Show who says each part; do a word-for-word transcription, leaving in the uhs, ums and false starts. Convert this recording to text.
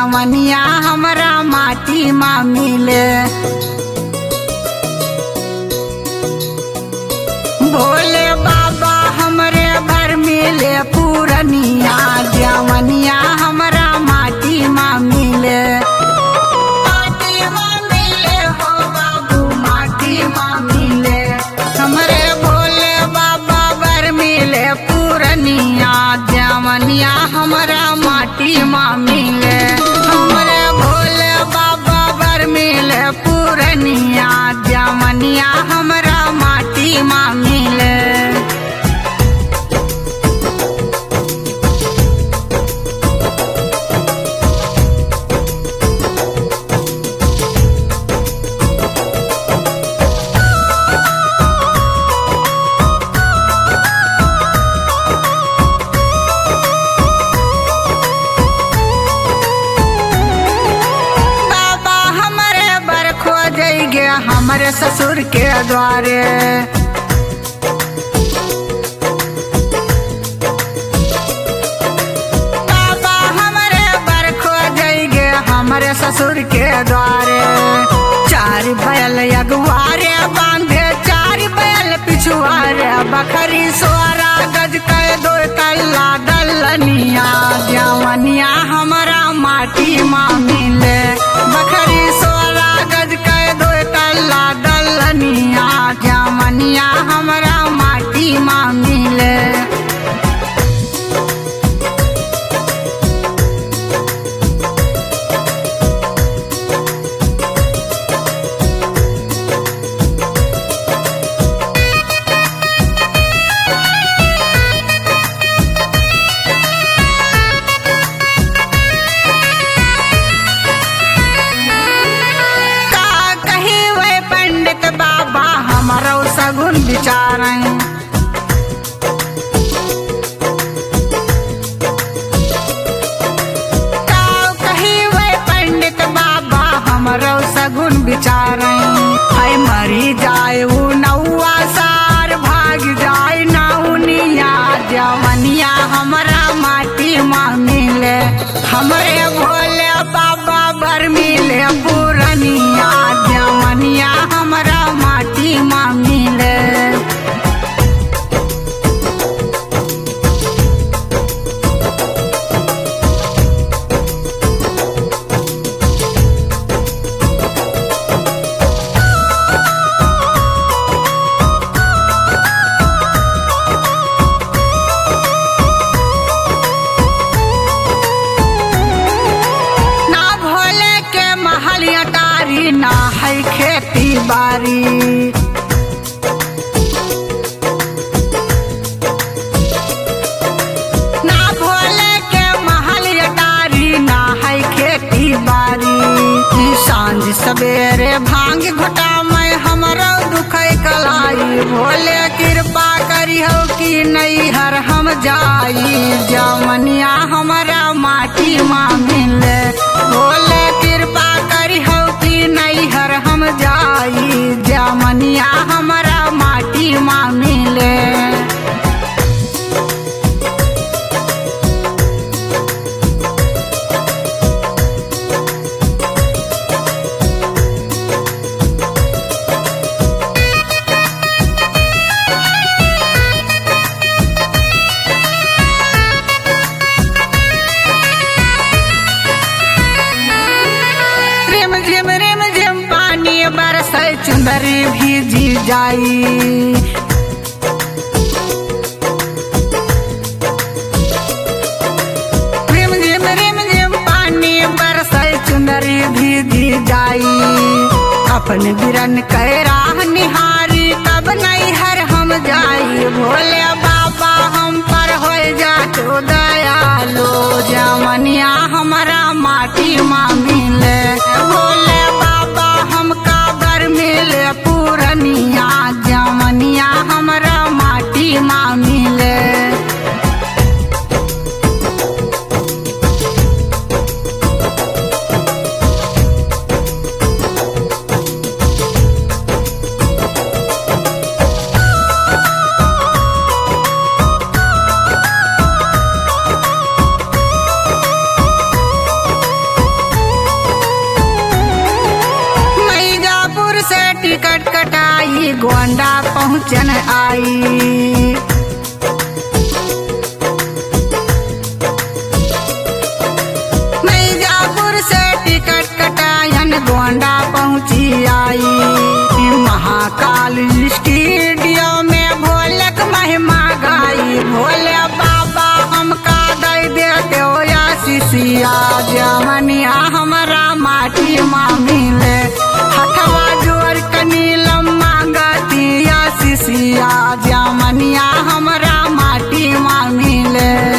Speaker 1: जवनिया हमरा माटी मा मिले। भोले बाबा हमरे भर मिले पूरनिया जवनिया हमरा माटी मा मिले। माटी मा मिले हो बाबू माटी मा मिले हमरे भोले बाबा भर मिले पूरनिया जवनिया हमरा माटी मा मिले। हमरे भोले बाबा भर मिले पूरनिया जवनिया हमरा माटी मा मिले। हमरे ससुर के द्वारे बाबा हमरे बर खो जाइगे हमरे ससुर के द्वारे। चार बैल अगुआरे बांधे चार बैल पिछुआरे बखरी सोरा गज के दो कल्ला दलनिया जवनिया हमरा माटी मा मिले। बखरी सोरा गज के दो कल्ला दलनिया जवनिया हमरा माटी मा मिले। सगुन विचारें कही वे पंडित बाबा हमरो सगुन विचारें। है मरी जाए नौआ सार भाग जाए नौनिया जवनिया हमरा माटी मा मिले। हमरे भोले बाबा भर मिले पूरनिया जवनिया हमरा माटी मा मिले। ना है खेती बारी ना भोले के महल अटारी ना है खेती बारी। सांझ सवेरे भांग घुटा में हमरो दुख कलाई भोले कृपा करी हो कि नहीं हर हम जाई जवनिया हमरा माटी मा मिले। भोले कृपा करी हो कि नहीं हर हम जाई जवनिया हमरा माटी मा मिले। बरसे चुंदरी भीजी जाई रिम झिम रिम झिम पानी बरसे चुंदरी भीजी जाई। अपन बिरन के राह निहारी कब नहीं हर हम जाई। भोले बाबा हम पर हो जा तो दयालो जवनिया हमरा माटी मा मिले। भोले बाबा हमका बर मिले पूरनिया जवनिया हमरा माटी मा मिले। गोंडा पहुँचन आई। मिर्जापुर से टिकट कटायन गोंडा पहुँची आई। महाकाल स्टूडियो में भोलक महिमा गाई। भोले बाबा हमका दे देते हो या शिशिया जमनिया हमारा माटी मामिले। हथवा जोर कनीलम मांगती या शिशिया जमनिया हमारा माटी मामिले।